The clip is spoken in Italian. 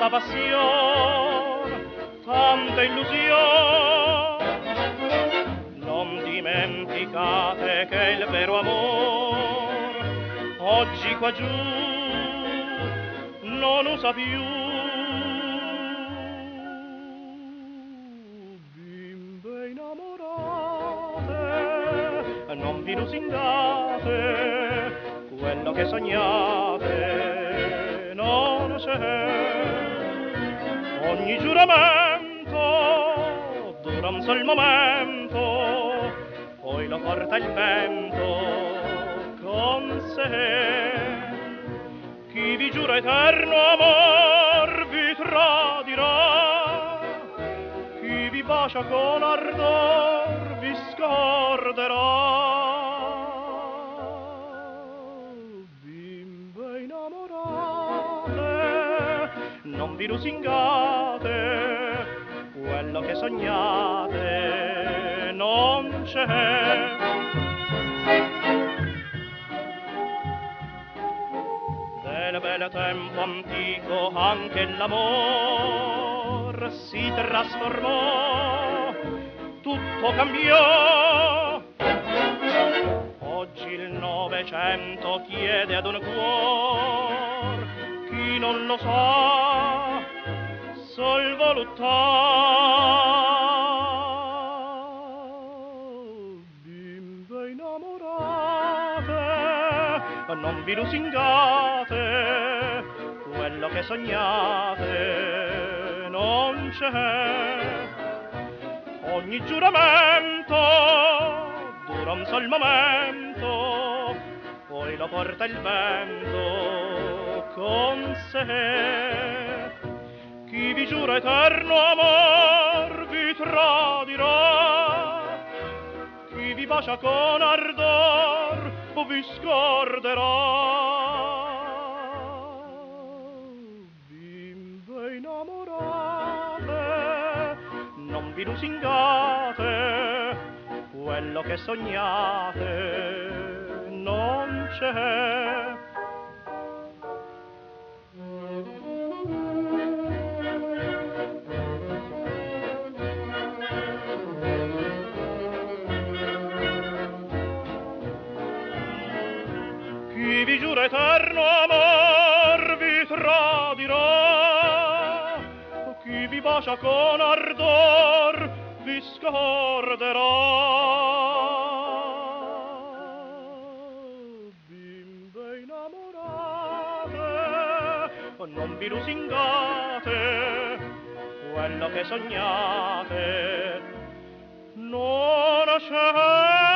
tanta passione, tanta illusione. Non dimenticate che il vero amore oggi qua giù non usa più. Bimbe innamorate, non vi lusingate, quello che sognate non c'è. Ogni giuramento dura un sol momento, poi lo porta il vento con sé. Chi vi giura eterno amor vi tradirà, chi vi bacia con ardor vi scorderà. Bimbe innamorate, non vi lusingate, quello che sognate non c'è. Del bel tempo antico anche l'amor si trasformò, tutto cambiò. Oggi il Novecento chiede ad un cuor, chi non lo sa, sol voluttà. Bimbe innamorate, non vi lusingate, quello che sognate non c'è. Ogni giuramento dura un sol momento, poi lo porta il vento con sé. Chi vi giura eterno amor vi tradirà, chi vi bacia con ardor vi scorderà. Bimbe innamorate, non vi lusingate, quello che sognate non c'è. Chi vi giura eterno amor vi tradirà, chi vi bacia con ardor vi scorderà. Bimbe innamorate, non vi lusingate, quello che sognate non c'è.